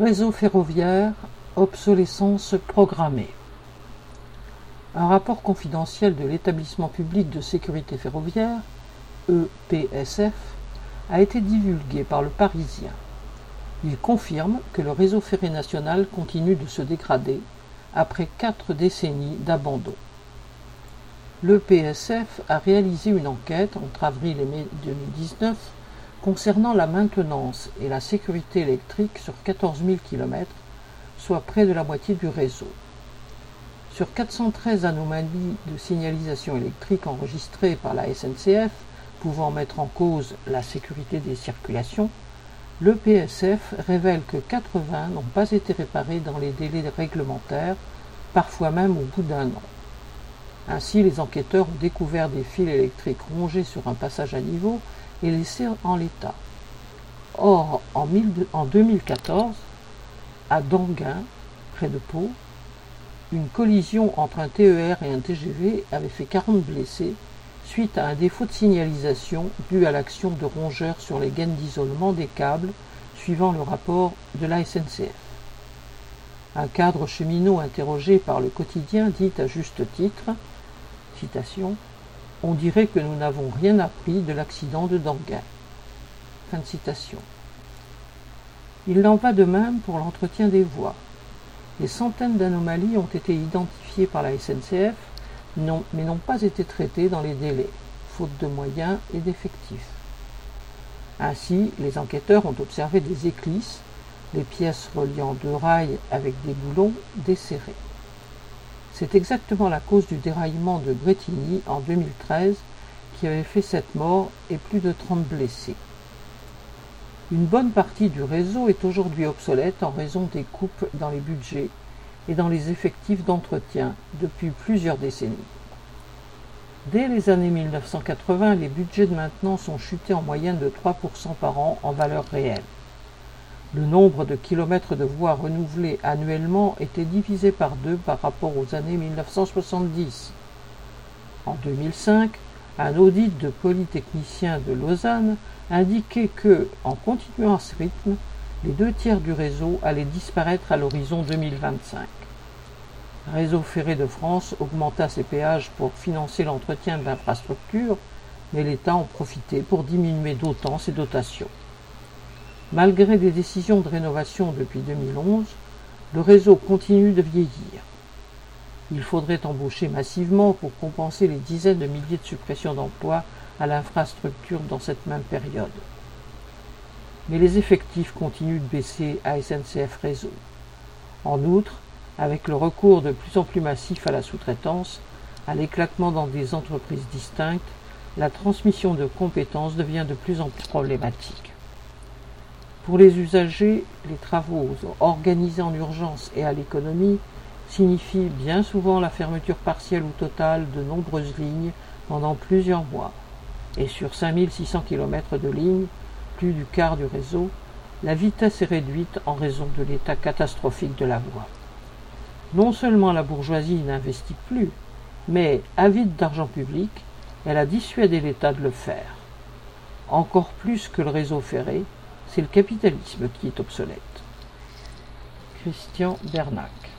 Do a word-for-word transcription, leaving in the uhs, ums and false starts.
Réseau ferroviaire, obsolescence programmée. Un rapport confidentiel de l'Établissement public de sécurité ferroviaire, E P S F, a été divulgué par le Parisien. Il confirme que le réseau ferré national continue de se dégrader après quatre décennies d'abandon. L'E P S F a réalisé une enquête entre avril et mai deux mille dix-neuf concernant la maintenance et la sécurité électrique sur quatorze mille kilomètres, soit près de la moitié du réseau. Sur quatre cent treize anomalies de signalisation électrique enregistrées par la S N C F, pouvant mettre en cause la sécurité des circulations, l'E P S F révèle que quatre-vingts n'ont pas été réparées dans les délais réglementaires, parfois même au bout d'un an. Ainsi, les enquêteurs ont découvert des fils électriques rongés sur un passage à niveau et laissés en l'état. Or, en, en deux mille quatorze, à Danguin, près de Pau, une collision entre un T E R et un T G V avait fait quarante blessés suite à un défaut de signalisation dû à l'action de rongeurs sur les gaines d'isolement des câbles, suivant le rapport de la S N C F. Un cadre cheminot interrogé par le quotidien dit à juste titre, citation, « On dirait que nous n'avons rien appris de l'accident de Danguin. » Fin de citation. Il en va de même pour l'entretien des voies. Des centaines d'anomalies ont été identifiées par la S N C F, non, mais n'ont pas été traitées dans les délais, faute de moyens et d'effectifs. Ainsi, les enquêteurs ont observé des éclisses, les pièces reliant deux rails avec des boulons desserrés. C'est exactement la cause du déraillement de Bretigny en deux mille treize qui avait fait sept morts et plus de trente blessés. Une bonne partie du réseau est aujourd'hui obsolète en raison des coupes dans les budgets et dans les effectifs d'entretien depuis plusieurs décennies. Dès les années mille neuf cent quatre-vingts, les budgets de maintenance ont chuté en moyenne de trois pour cent par an en valeur réelle. Le nombre de kilomètres de voies renouvelés annuellement était divisé par deux par rapport aux années mille neuf cent soixante-dix. En deux mille cinq, un audit de polytechniciens de Lausanne indiquait que, en continuant à ce rythme, les deux tiers du réseau allaient disparaître à l'horizon deux mille vingt-cinq. Réseau ferré de France augmenta ses péages pour financer l'entretien de l'infrastructure, mais l'État en profitait pour diminuer d'autant ses dotations. Malgré des décisions de rénovation depuis deux mille onze, le réseau continue de vieillir. Il faudrait embaucher massivement pour compenser les dizaines de milliers de suppressions d'emplois à l'infrastructure dans cette même période. Mais les effectifs continuent de baisser à S N C F Réseau. En outre, avec le recours de plus en plus massif à la sous-traitance, à l'éclatement dans des entreprises distinctes, la transmission de compétences devient de plus en plus problématique. Pour les usagers, les travaux organisés en urgence et à l'économie signifient bien souvent la fermeture partielle ou totale de nombreuses lignes pendant plusieurs mois. Et sur cinq mille six cents kilomètres de lignes, plus du quart du réseau, la vitesse est réduite en raison de l'état catastrophique de la voie. Non seulement la bourgeoisie n'investit plus, mais, avide d'argent public, elle a dissuadé l'État de le faire. Encore plus que le réseau ferré, c'est le capitalisme qui est obsolète. Christian Bernac.